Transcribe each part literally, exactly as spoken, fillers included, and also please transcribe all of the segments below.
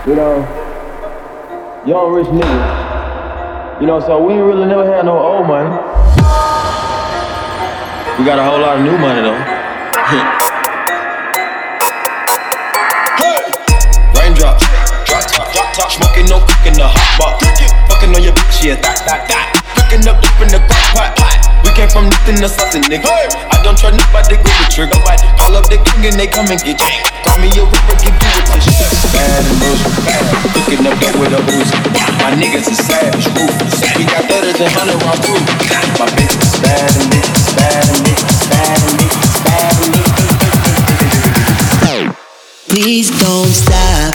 You know, young rich niggas. You know, so we ain't really never had no old money. We got a whole lot of new money though. Hey! Raindrops, drop top, drop top, smoking no cooking the hot box. Fucking on your bitch, yeah, that, that, that. Cooking up deep in the crock pot. We came from nothing to something, nigga. I don't try nobody, go the trigger. Call up the gang and they come and get you. Call me a river, give you a tissue. Bad and bullshit, bad. Cooking up that with a booze. My niggas is savage, ruthless. We got thudders and hundred round too. My bitch is bad and bitch is bad and bitch is bad and bitch is bad and bitch. Please don't stop.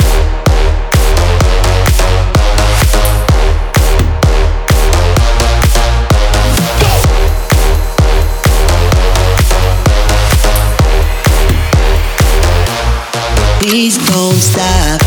Please don't stop.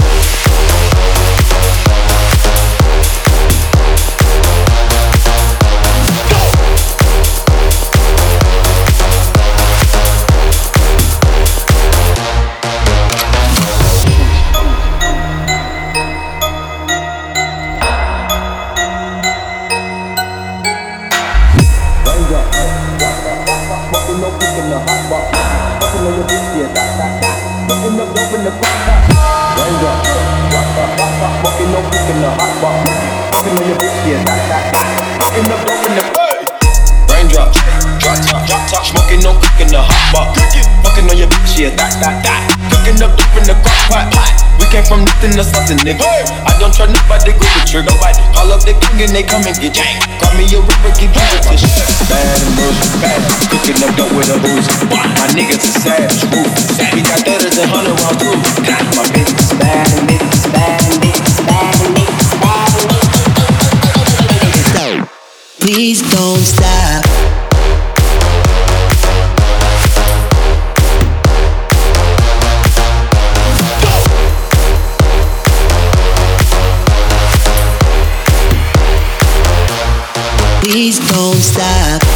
Raindrops, drop top, drop top, smoking no cooking the hot box. Fucking on your bitch, yeah, that, that, that. Cooking up dope in the crock pot. We came from nothing to something, nigga. I don't try nobody, go the trigger. Call up the gang and they come and get you. Call me a river, give you a tissue. Bad and bullshit, bad. Cooking up dope with a booze. My niggas is savage, ruthless. We got thudders and hundred round too. My bitch is bad and bitch is bad and bitch is bad and bitch is bad and bitch. Please don't stop. Please don't stop.